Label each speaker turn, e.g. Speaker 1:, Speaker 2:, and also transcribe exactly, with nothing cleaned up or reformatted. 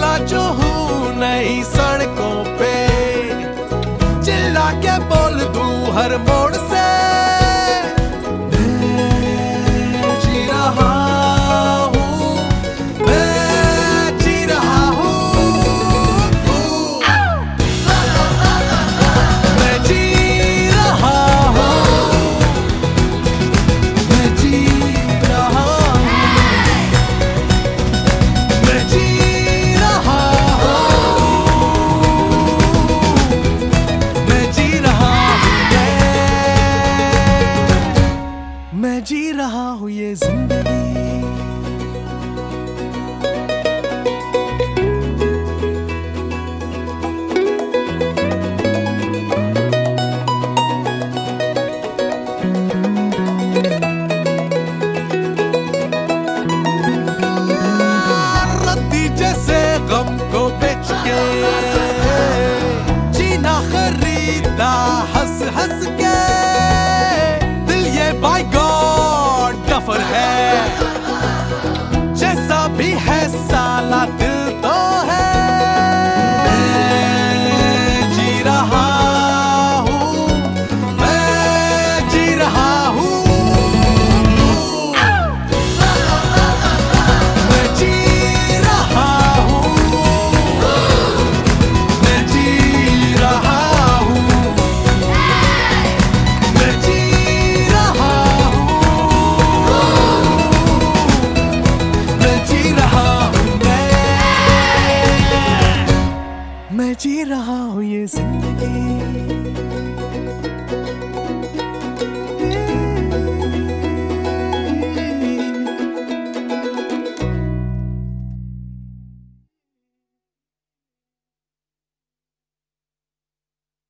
Speaker 1: निकला जो हूँ नई सड़कों पे, चिल्ला के बोल दूं हर मोड़ से, मैं जी रहा हूँ, मैं जी रहा हूँ, मैं जी रहा हूँ, मैं जी रहा हूँ, मैं जी रहा हूँ, मैं जी रहा हूँ, मैं जी रहा हूँ ये जिंदगी। रद्दी जैसे गम को बेच के जीना खरीदा हंस हंस के, दिल ये बाय गॉड डफर है, जैसा भी है साला दिल तो है। मैं जी रहा हूँ, मैं जी रहा हूँ, मैं जी रहा हूँ, मैं जी रहा हूँ, मैं जी रहा हूँ, मैं जी रहा हूँ, मैं मैं जी रहा हूँ ये जिंदगी।